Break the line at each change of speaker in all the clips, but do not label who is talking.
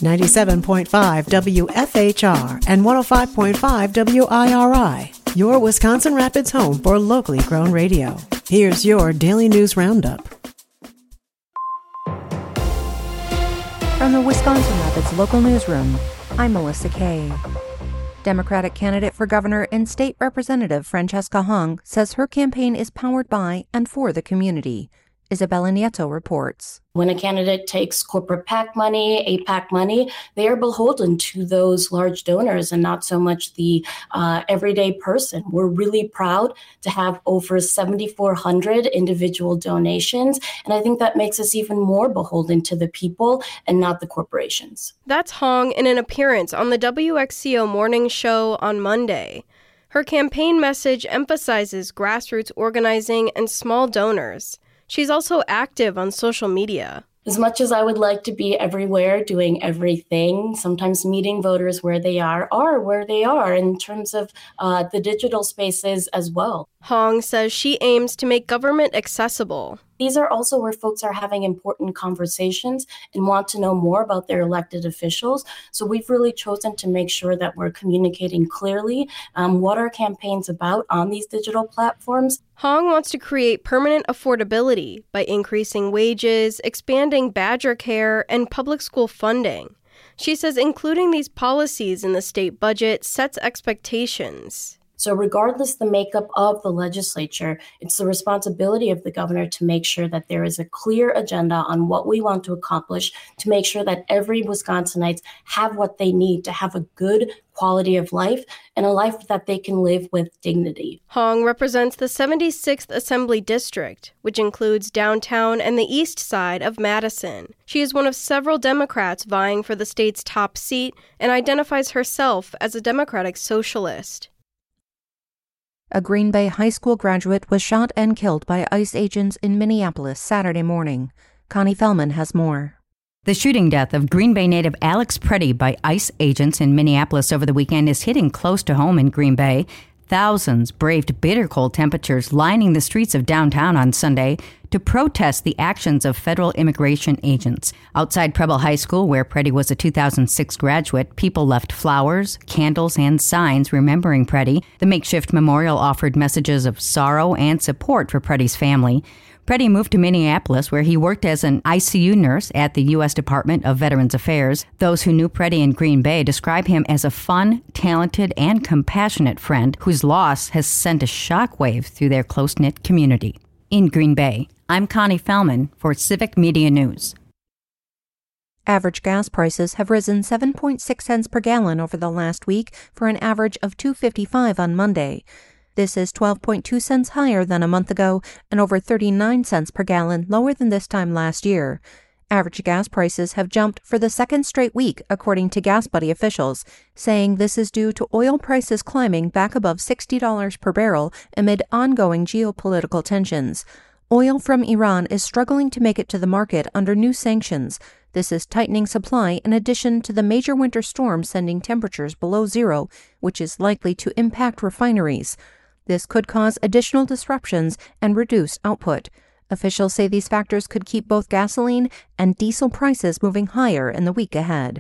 97.5 WFHR and 105.5 WIRI, your Wisconsin Rapids home for locally grown radio. Here's your Daily News Roundup.
From the Wisconsin Rapids Local Newsroom, I'm Melissa Kay. Democratic candidate for governor and state representative Francesca Hong says her campaign is powered by and for the community. Isabella Nieto reports.
When a candidate takes corporate PAC money, APAC money, they are beholden to those large donors and not so much the everyday person. We're really proud to have over 7,400 individual donations, and I think that makes us even more beholden to the people and not the corporations.
That's Hong in an appearance on the WXCO Morning Show on Monday. Her campaign message emphasizes grassroots organizing and small donors. She's also active on social media.
As much as I would like to be everywhere doing everything, sometimes meeting voters where they are where they are in terms of the digital spaces as well.
Hong says she aims to make government accessible.
These are also where folks are having important conversations and want to know more about their elected officials. So we've really chosen to make sure that we're communicating clearly what our campaign's about on these digital platforms.
Hong wants to create permanent affordability by increasing wages, expanding Badger Care, and public school funding. She says including these policies in the state budget sets expectations.
So regardless the makeup of the legislature, it's the responsibility of the governor to make sure that there is a clear agenda on what we want to accomplish, to make sure that every Wisconsinites have what they need to have a good quality of life and a life that they can live with dignity.
Hong represents the 76th Assembly District, which includes downtown and the east side of Madison. She is one of several Democrats vying for the state's top seat and identifies herself as a Democratic socialist.
A Green Bay high school graduate was shot and killed by ICE agents in Minneapolis Saturday morning. Connie Fellman has more.
The shooting death of Green Bay native Alex Preddy by ICE agents in Minneapolis over the weekend is hitting close to home in Green Bay. Thousands braved bitter cold temperatures lining the streets of downtown on Sunday to protest the actions of federal immigration agents. Outside Preble High School, where Preddy was a 2006 graduate, people left flowers, candles, and signs remembering Preddy. The makeshift memorial offered messages of sorrow and support for Preddy's family. Preddy moved to Minneapolis, where he worked as an ICU nurse at the U.S. Department of Veterans Affairs. Those who knew Preddy in Green Bay describe him as a fun, talented, and compassionate friend whose loss has sent a shockwave through their close-knit community. In Green Bay, I'm Connie Fellman for Civic Media News.
Average gas prices have risen 7.6 cents per gallon over the last week for an average of $2.55 on Monday. This is 12.2 cents higher than a month ago and over 39 cents per gallon lower than this time last year. Average gas prices have jumped for the second straight week, according to GasBuddy officials, saying this is due to oil prices climbing back above $60 per barrel amid ongoing geopolitical tensions. Oil from Iran is struggling to make it to the market under new sanctions. This is tightening supply in addition to the major winter storm sending temperatures below zero, which is likely to impact refineries. This could cause additional disruptions and reduce output. Officials say these factors could keep both gasoline and diesel prices moving higher in the week ahead.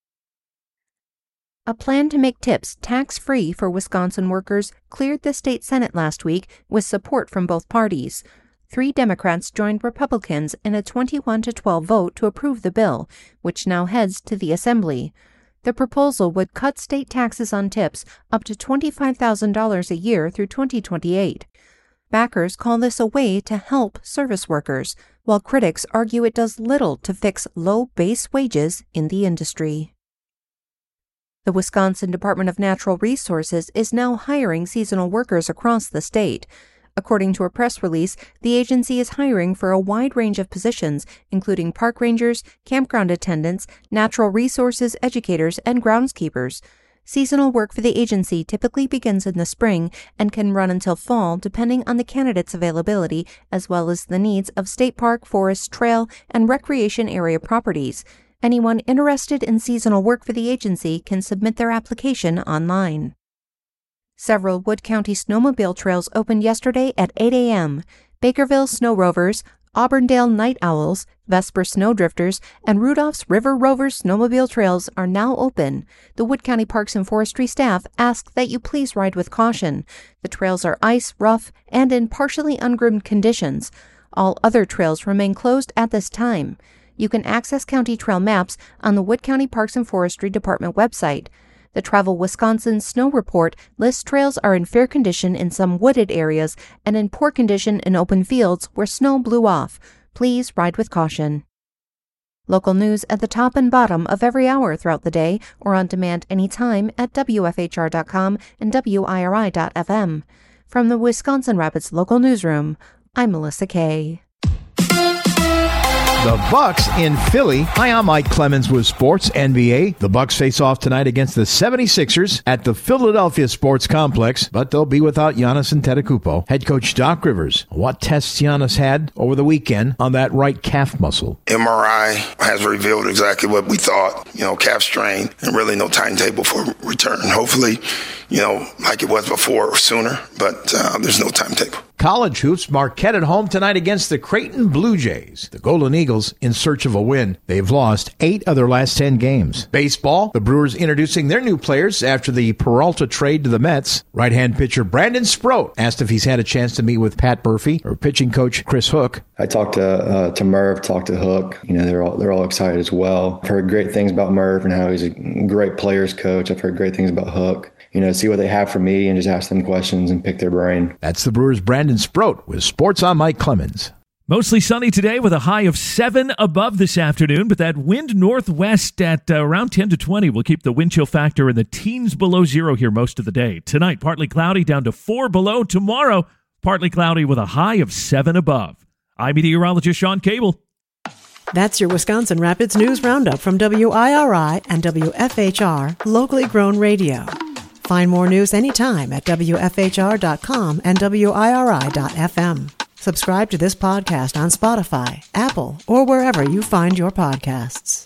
A plan to make tips tax-free for Wisconsin workers cleared the state Senate last week with support from both parties. 3 Democrats joined Republicans in a 21-12 vote to approve the bill, which now heads to the Assembly. The proposal would cut state taxes on tips up to $25,000 a year through 2028. Backers call this a way to help service workers, while critics argue it does little to fix low base wages in the industry. The Wisconsin Department of Natural Resources is now hiring seasonal workers across the state. According to a press release, the agency is hiring for a wide range of positions, including park rangers, campground attendants, natural resources educators, and groundskeepers. Seasonal work for the agency typically begins in the spring and can run until fall, depending on the candidate's availability, as well as the needs of state park, forest, trail, and recreation area properties. Anyone interested in seasonal work for the agency can submit their application online. Several Wood County snowmobile trails opened yesterday at 8 a.m. Bakerville Snow Rovers, Auburndale Night Owls, Vesper Snowdrifters, and Rudolph's River Rovers snowmobile trails are now open. The Wood County Parks and Forestry staff ask that you please ride with caution. The trails are ice, rough, and in partially ungroomed conditions. All other trails remain closed at this time. You can access county trail maps on the Wood County Parks and Forestry Department website. The Travel Wisconsin Snow Report lists trails are in fair condition in some wooded areas and in poor condition in open fields where snow blew off. Please ride with caution. Local news at the top and bottom of every hour throughout the day or on demand anytime at WFHR.com and WIRI.FM. From the Wisconsin Rapids Local Newsroom, I'm Melissa Kay.
The Bucks in Philly. Hi, I'm Mike Clemens with Sports NBA. The Bucks face off tonight against the 76ers at the Philadelphia Sports Complex, but they'll be without Giannis Antetokounmpo. Head coach Doc Rivers, what tests Giannis had over the weekend on that right calf muscle.
MRI has revealed exactly what we thought, calf strain, and really no timetable for return. Hopefully, like it was before or sooner, but there's no timetable.
College hoops, Marquette at home tonight against the Creighton Blue Jays. The Golden Eagles in search of a win. They've lost 8 of their last 10 games. Baseball, the Brewers introducing their new players after the Peralta trade to the Mets. Right-hand pitcher Brandon Sproat asked if he's had a chance to meet with Pat Murphy or pitching coach Chris Hook.
I talked to Merv, talked to Hook. They're all excited as well. I've heard great things about Merv and how he's a great players coach. I've heard great things about Hook. See what they have for me and just ask them questions and pick their brain.
That's the Brewers' Brandon Sproat with Sports on Mike Clemens.
Mostly sunny today with a high of 7 above this afternoon, but that wind northwest at around 10 to 20 will keep the wind chill factor in the teens below zero here most of the day. Tonight, partly cloudy down to 4 below. Tomorrow, partly cloudy with a high of 7 above. I'm meteorologist Sean Cable.
That's your Wisconsin Rapids News Roundup from WIRI and WFHR, locally grown radio. Find more news anytime at WFHR.com and WIRI.FM. Subscribe to this podcast on Spotify, Apple, or wherever you find your podcasts.